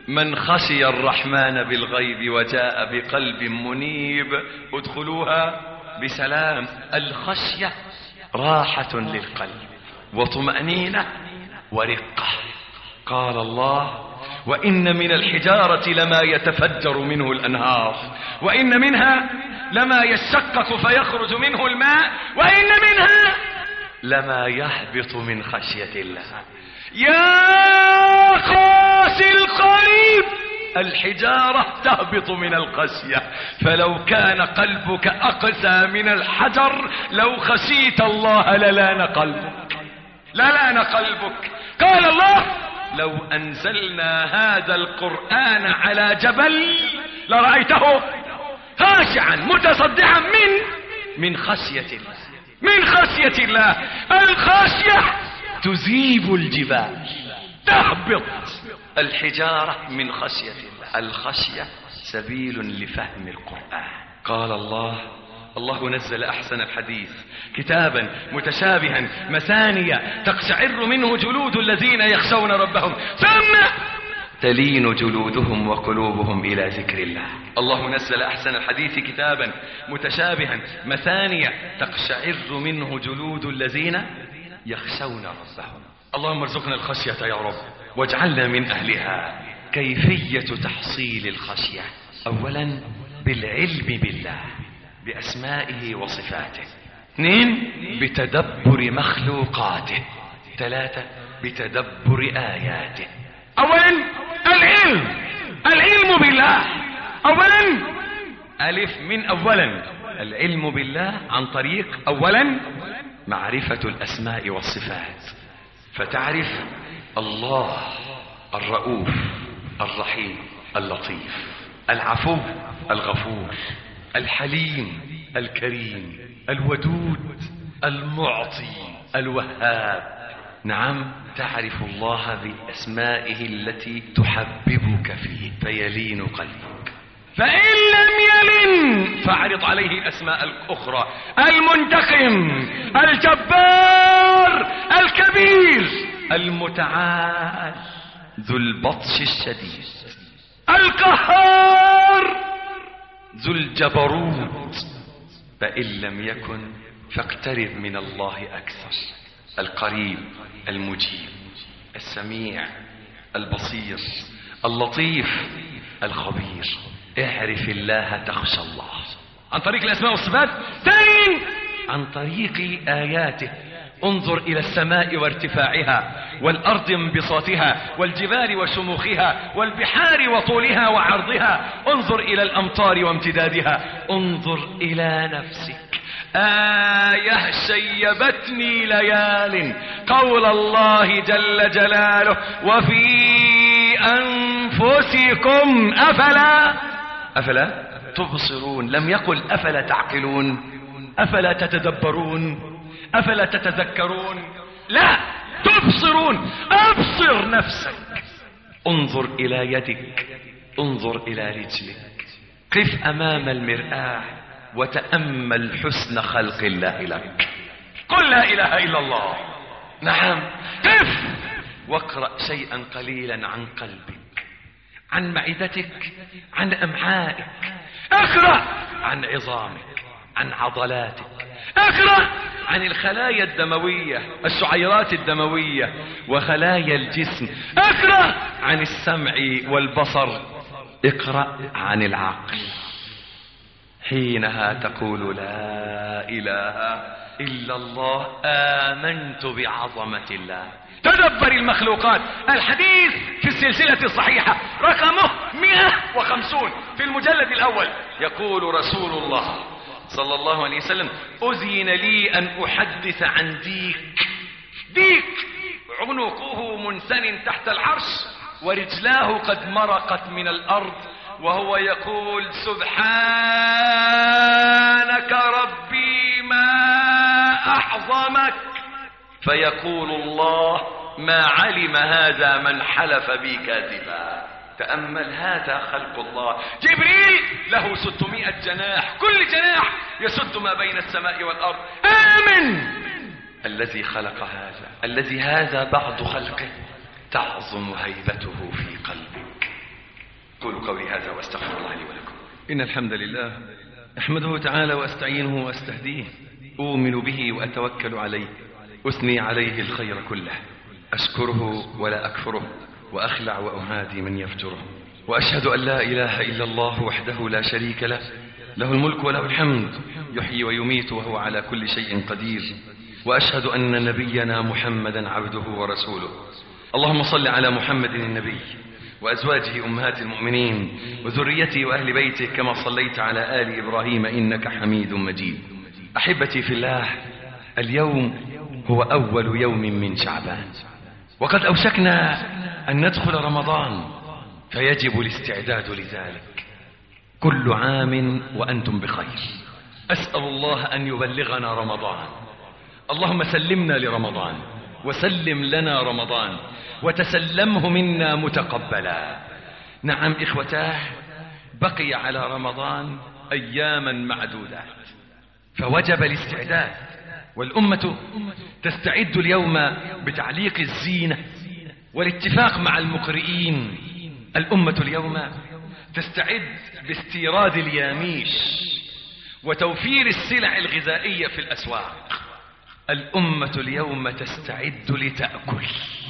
من خشي الرحمن بالغيب وجاء بقلب منيب ادخلوها بسلام. الخشية راحة للقلب وطمأنينة ورقة. قال الله: وإن من الحجارة لما يتفجر منه الأنهار، وإن منها لما يشقق فيخرج منه الماء، وإن منها لما يهبط من خشية الله. يا قاسي القريب، الحجارة تهبط من الخشية، فلو كان قلبك أقسى من الحجر لو خشيت الله للان قلبك، للان قلبك. قال الله: لو أنزلنا هذا القرآن على جبل لرأيته خاشعا متصدعا من خشية الله، من خشية الله. الخشية تذيب الجبال، تهبط الحجارة من خشية الله. الخشية سبيل لفهم القرآن. قال الله نزل أحسن الحديث كتابا متشابها مثانية تقشعر منه جلود الذين يخشون ربهم ثم تلين جلودهم وقلوبهم إلى ذكر الله. الله نزل أحسن الحديث كتابا متشابها مثانية تقشعر منه جلود الذين يخشون ربهم. اللهم ارزقنا الخشية يا رب واجعلنا من أهلها. كيفية تحصيل الخشية: أولا بالعلم بالله بأسمائه وصفاته، 2 بتدبر مخلوقاته، 3 بتدبر آياته. أولا العلم بالله. أولا ألف من أولا العلم بالله عن طريق أولا معرفة الأسماء والصفات، فتعرف الله الرؤوف الرحيم اللطيف العفو الغفور الحليم الكريم الودود المعطي الوهاب. نعم، تعرف الله بأسمائه التي تحببك فيه فيلين قلبك. فإن لم يلن فاعرض عليه الأسماء الأخرى: المنتقم الجبار الكبير المتعال ذو البطش الشديد القهار ذو الجبروت. فإن لم يكن فاقترب من الله أكثر: القريب المجيب السميع البصير اللطيف الخبير. اعرف الله تخشى الله عن طريق الأسماء والصفات. ثانيا عن طريق آياته: انظر إلى السماء وارتفاعها والأرض انبساطها والجبال وشموخها والبحار وطولها وعرضها. انظر إلى الأمطار وامتدادها. انظر إلى نفسك. آية شيبتني ليال قول الله جل جلاله: وفي أنفسكم أفلا تبصرون. لم يقل أفلا تعقلون، أفلا تتدبرون، أفلا تتذكرون. لا، تبصرون. أبصر نفسك. انظر إلى يدك، انظر إلى رجلك. قف أمام المرآة وتأمل حسن خلق الله لك. قل لا إله إلا الله. نعم، قف واقرأ شيئا قليلا عن قلبك، عن معدتك، عن أمعائك. اقرأ عن عظامك، عن عضلاتك. اقرأ عن الخلايا الدموية، الشعيرات الدموية وخلايا الجسم. اقرأ عن السمع والبصر. اقرأ عن العقل. حينها تقول لا إله إلا الله، آمنت بعظمة الله. تدبر المخلوقات. الحديث في السلسلة الصحيحة رقمه 150 في المجلد الأول، يقول رسول الله صلى الله عليه وسلم: أذن لي أن أحدث عن ديك عنقه منثن تحت العرش ورجلاه قد مرقت من الأرض، وهو يقول: سبحانك ربي ما أعظمك. فيقول الله: ما علم هذا من حلف بي كاذبا. تأمل، هذا خلق الله. جبريل له 600 جناح، كل جناح يسد ما بين السماء والأرض. آمن الذي خلق هذا، الذي هذا بعض خلقه تعظم هيبته في قلبك. قولوا قولي هذا واستغفر الله لي ولكم. إن الحمد لله أحمده تعالى وأستعينه وأستهديه، أؤمن به وأتوكل عليه، أثني عليه الخير كله، أشكره ولا أكفره، وأخلع وأعادي من يفجره، وأشهد أن لا إله إلا الله وحده لا شريك له، له الملك وله الحمد، يحيي ويميت وهو على كل شيء قدير، وأشهد أن نبينا محمدا عبده ورسوله. اللهم صل على محمد النبي وأزواجه أمهات المؤمنين وذريته وأهل بيته كما صليت على آل إبراهيم إنك حميد مجيد. أحبتي في الله، اليوم هو أول يوم من شعبان، وقد أوشكنا أن ندخل رمضان، فيجب الاستعداد لذلك. كل عام وأنتم بخير. أسأل الله أن يبلغنا رمضان. اللهم سلمنا لرمضان وسلم لنا رمضان وتسلمه منا متقبلا. نعم إخوتاه، بقي على رمضان أياما معدودات، فوجب الاستعداد، والأمة تستعد اليوم بتعليق الزينة والاتفاق مع المقرئين. الأمة اليوم تستعد باستيراد الياميش وتوفير السلع الغذائية في الأسواق. الأمة اليوم تستعد لتأكل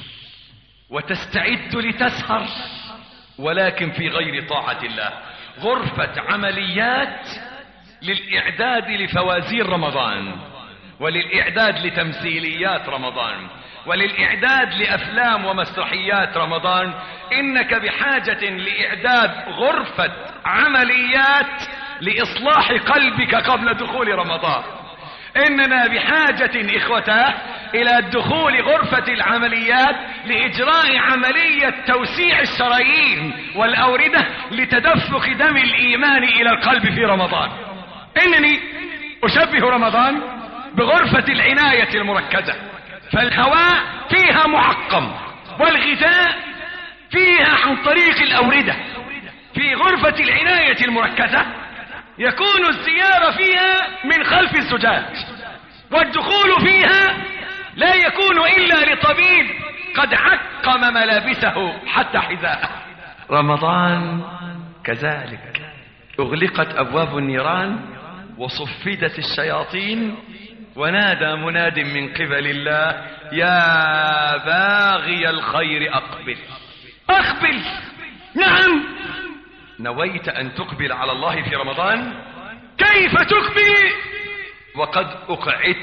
وتستعد لتسهر، ولكن في غير طاعة الله. غرفة عمليات للإعداد لفوازير رمضان، وللإعداد لتمثيليات رمضان، وللإعداد لأفلام ومسرحيات رمضان. إنك بحاجة لإعداد غرفة عمليات لإصلاح قلبك قبل دخول رمضان. إننا بحاجة إخوتاه إلى الدخول غرفة العمليات لإجراء عملية توسيع الشرايين والأوردة لتدفق دم الإيمان إلى القلب في رمضان. إنني أشبه رمضان بغرفة العناية المركزة، فالهواء فيها معقم والغذاء فيها عن طريق الأوردة. في غرفة العناية المركزة يكون الزيارة فيها من خلف الزجاج، والدخول فيها لا يكون إلا لطبيب قد عقم ملابسه حتى حذاءه. رمضان كذلك، أغلقت أبواب النيران وصفدت الشياطين، ونادى مناد من قبل الله: يا باغي الخير أقبل. أقبل. نعم، نويت أن تقبل على الله في رمضان؟ كيف تقبل وقد أقعدت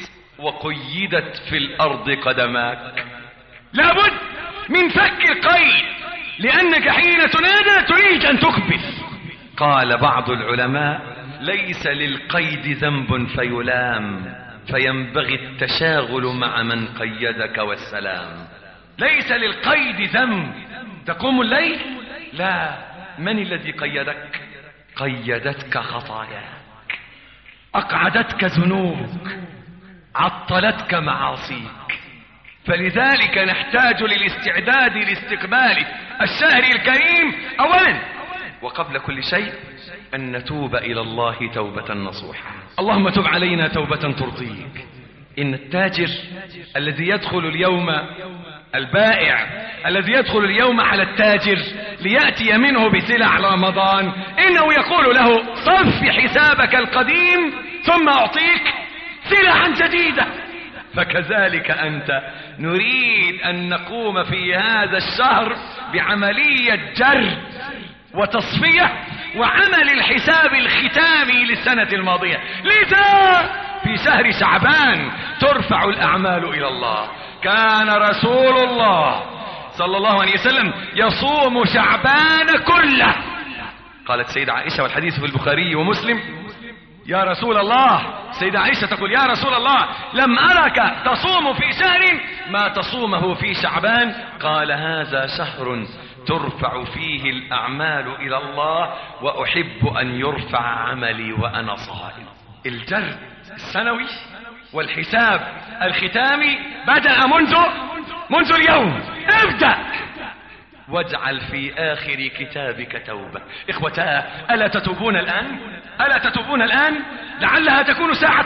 وقيدت في الأرض قدماك؟ لابد من فك القيد، لأنك حين تنادى تريد أن تقبل. قال بعض العلماء: ليس للقيد ذنب فيلام، فينبغي التشاغل مع من قيدك والسلام. ليس للقيد ذنب. تقوم الليل؟ لا. من الذي قيدك؟ قيدتك خطاياك، أقعدتك ذنوبك، عطلتك معاصيك. فلذلك نحتاج للاستعداد لاستقبال الشهر الكريم أولا، وقبل كل شيء أن نتوب إلى الله توبة نصوحة. اللهم تب علينا توبة ترضيك. إن التاجر الذي يدخل اليوم، البائع الذي يدخل اليوم على التاجر ليأتي منه بسلع رمضان، إنه يقول له: صف حسابك القديم ثم أعطيك سلعا جديدة. فكذلك أنت، نريد أن نقوم في هذا الشهر بعملية جرد وتصفية وعمل الحساب الختامي للسنة الماضية. لذا في شهر شعبان ترفع الأعمال إلى الله. كان رسول الله صلى الله عليه وسلم يصوم شعبان كله. قالت سيدة عائشة، والحديث في البخاري ومسلم: يا رسول الله، سيدة عائشة تقول: يا رسول الله، لم أرك تصوم في شهر ما تصومه في شعبان. قال: هذا شهر ترفع فيه الأعمال إلى الله، وأحب أن يرفع عملي وأنا صائم. الجرد السنوي والحساب الختامي بدأ منذ اليوم. ابدأ واجعل في آخر كتابك توبة. إخوتاه، ألا تتوبون الآن؟ ألا تتوبون الآن؟ لعلها تكون ساعة إجابة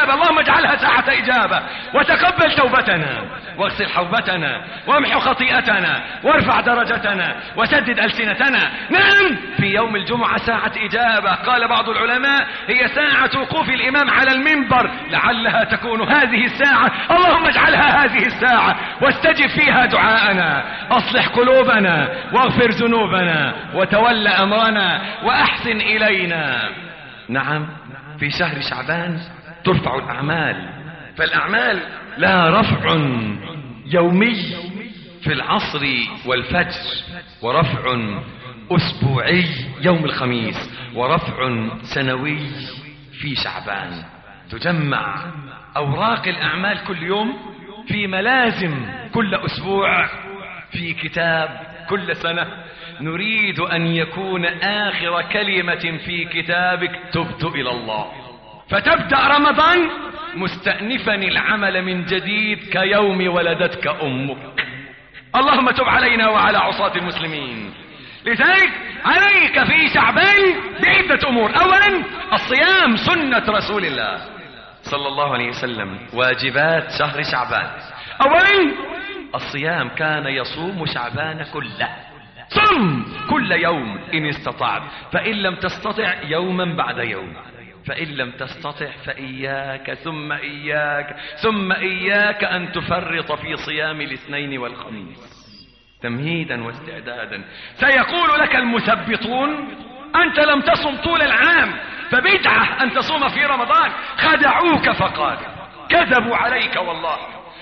إجابة، اللهم اجعلها ساعة إجابة، وتقبل توبتنا، واغسل حوبتنا، وامحو خطيئتنا، وارفع درجتنا، وسدد ألسنتنا. نعم، في يوم الجمعة ساعة إجابة. قال بعض العلماء هي ساعة وقوف الإمام على المنبر، لعلها تكون هذه الساعة. اللهم اجعلها هذه الساعة، واستجب فيها دعاءنا، أصلح قلوبنا، واغفر ذنوبنا، وتول أمرنا، وأحسن إلينا. نعم، في شهر شعبان ترفع الأعمال، فالأعمال لها رفع يومي في العصر والفجر، ورفع أسبوعي يوم الخميس، ورفع سنوي في شعبان. تجمع أوراق الأعمال كل يوم في ملازم كل أسبوع، في كتاب كل سنة. نريد أن يكون آخر كلمة في كتابك تبت إلى الله، فتبدأ رمضان مستأنفا العمل من جديد كيوم ولدتك أمك. اللهم تب علينا وعلى عصاة المسلمين. لذلك عليك في شعبان بعدة أمور. أولا، الصيام، سنة رسول الله صلى الله عليه وسلم، واجبات شهر شعبان. أولا الصيام، كان يصوم شعبان كله. صم كل يوم إن استطعت، فإن لم تستطع يوما بعد يوم، فإن لم تستطع فإياك ثم إياك ثم إياك أن تفرط في صيام الاثنين والخميس تمهيدا واستعدادا. سيقول لك المثبطون أنت لم تصم طول العام، فبدعة أن تصوم في رمضان. خدعوك فقالوا، كذبوا عليك والله.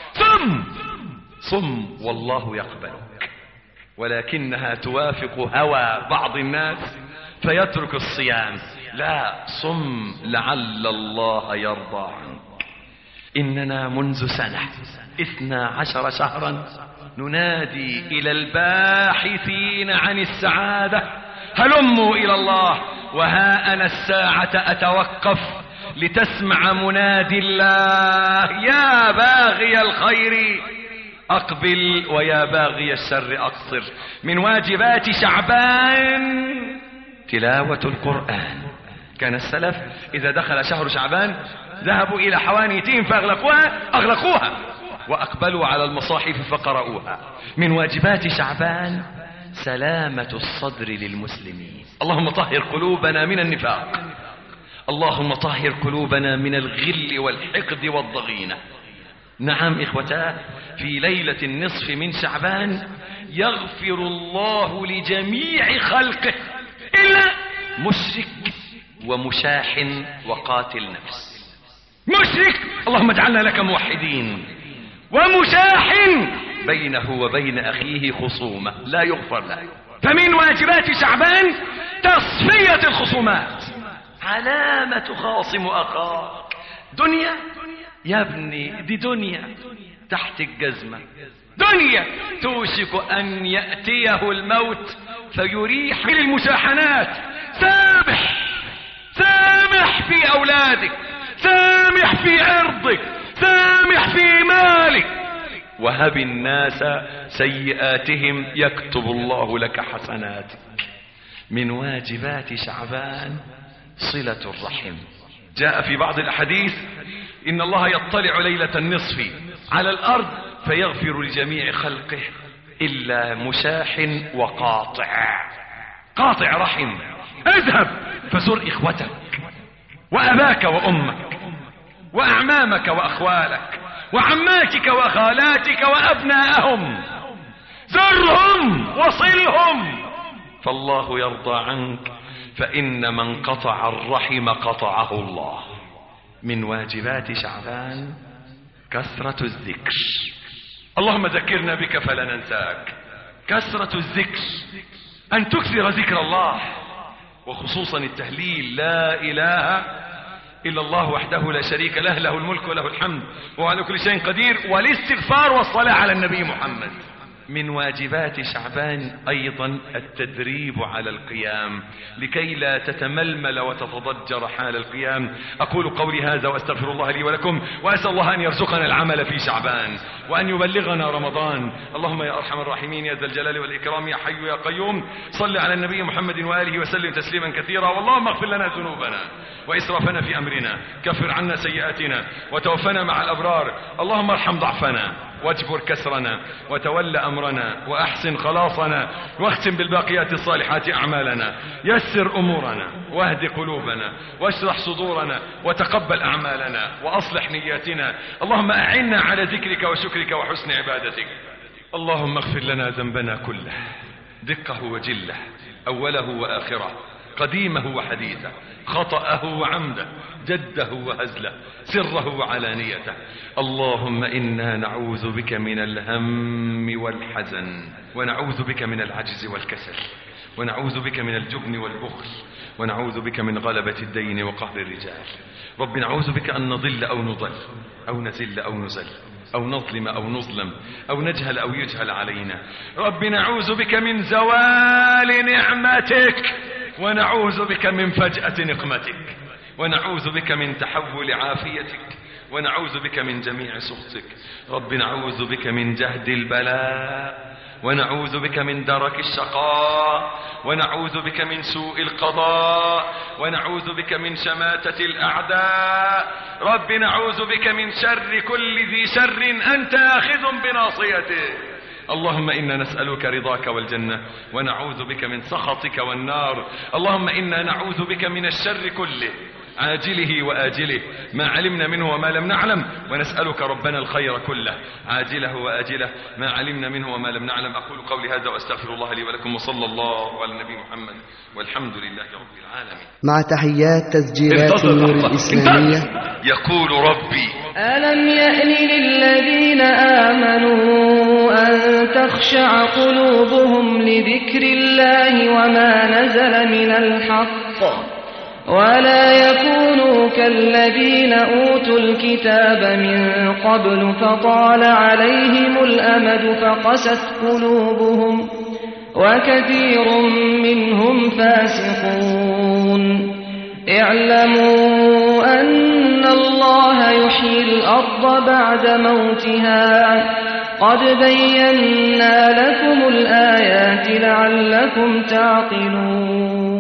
صم والله يقبلك، ولكنها توافق هوى بعض الناس فيترك الصيام. لا، صم لعل الله يرضى عنك. إننا منذ سنة 12 شهرا ننادي إلى الباحثين عن السعادة هلموا إلى الله، وها أنا الساعة أتوقف لتسمع منادي الله: يا باغي الخير أقبل، ويا باغي الشر أقصر. من واجبات شعبان تلاوة القرآن. كان السلف إذا دخل شهر شعبان ذهبوا إلى حوانيتهم فأغلقوها وأقبلوا على المصاحف فقرأوها. من واجبات شعبان سلامة الصدر للمسلمين. اللهم طهر قلوبنا من النفاق، اللهم طهر قلوبنا من الغل والحقد والضغينة. نعم إخوتاه، في ليلة النصف من شعبان يغفر الله لجميع خلقه إلا مشرك ومشاح وقاتل نفس. مشرك اللهم اجعلنا لك موحدين، ومشاح بينه وبين أخيه خصومة لا يغفر له. فمن واجبات شعبان تصفية الخصومات. علامة خاصم أخاك دنيا يا ابني، دي دنيا تحت الجزمة، دنيا توشك أن يأتيه الموت فيريح من المشاحنات. سامح في أولادك، سامح في عرضك، سامح في مالك، وهب الناس سيئاتهم يكتب الله لك حسناتك. من واجبات شعبان صلة الرحم. جاء في بعض الأحاديث إن الله يطلع ليلة النصف على الأرض فيغفر لجميع خلقه إلا مشاح وقاطع. قاطع رحم، اذهب فزر إخوتك وأباك وأمك وأعمامك وأخوالك وعماتك وخالاتك وأبناءهم، زرهم وصلهم فالله يرضى عنك، فإن من قطع الرحم قطعه الله. من واجبات شعبان كثرة الذكر. اللهم ذكرنا بك فلا ننساك. كثرة الذكر، أن تكثر ذكر الله، وخصوصا التهليل: لا إله إلا الله وحده لا شريك له، له الملك وله الحمد وهو على كل شيء قدير، والاستغفار والصلاة على النبي محمد من واجبات شعبان أيضا التدريب على القيام لكي لا تتململ وتتضجر حال القيام. أقول قولي هذا وأستغفر الله لي ولكم، وأسأل الله أن يرزقنا العمل في شعبان وأن يبلغنا رمضان. اللهم يا أرحم الراحمين يا ذا الجلال والإكرام يا حي يا قيوم، صل على النبي محمد وآله وسلم تسليما كثيرا. واللهم اغفر لنا ذنوبنا وإسرافنا في أمرنا، كفر عنا سيئاتنا وتوفنا مع الأبرار. اللهم ارحم ضعفنا واجبر كسرنا وتولى أمرنا وأحسن خلاصنا، واختم بالباقيات الصالحات أعمالنا، يسر أمورنا واهد قلوبنا واشرح صدورنا وتقبل أعمالنا وأصلح نياتنا. اللهم أعنا على ذكرك وشكرك وحسن عبادتك. اللهم اغفر لنا ذنبنا كله، دقه وجله، أوله وآخره، قديمه وحديثه، خطأه وعمده، جده وهزله، سره وعلانيته. اللهم إنا نعوذ بك من الهم والحزن، ونعوذ بك من العجز والكسل، ونعوذ بك من الجبن والبخل، ونعوذ بك من غلبة الدين وقهر الرجال. رب نعوذ بك أن نضل أو نضل أو نزل أو نزل أو نظلم أو نظلم أو نجهل أو يجهل علينا. رب نعوذ بك من زوال نعمتك، ونعوذ بك من فجأة نقمتك، ونعوذ بك من تحول عافيتك، ونعوذ بك من جميع سخطك. رب نعوذ بك من جهد البلاء، ونعوذ بك من درك الشقاء، ونعوذ بك من سوء القضاء، ونعوذ بك من شماتة الأعداء. رب نعوذ بك من شر كل ذي شر أنت آخذ بناصيته. اللهم إنا نسألك رضاك والجنة، ونعوذ بك من سخطك والنار. اللهم إنا نعوذ بك من الشر كله عاجله وآجله، ما علمنا منه وما لم نعلم، ونسألك ربنا الخير كله عاجله وآجله، ما علمنا منه وما لم نعلم. أقول قولي هذا وأستغفر الله لي ولكم، وصلى الله على النبي محمد، والحمد لله رب العالمين. مع تحيات تسجيلات النور الإسلامية. يقول ربي: ألم يأن للذين آمنوا أن تخشع قلوبهم لذكر الله وما نزل من الحق، ولا يكونوا كالذين أوتوا الكتاب من قبل فطال عليهم الأمد فقست قلوبهم وكثير منهم فاسقون. اعلموا أن الله يحيي الأرض بعد موتها، قد بينا لكم الآيات لعلكم تعقلون.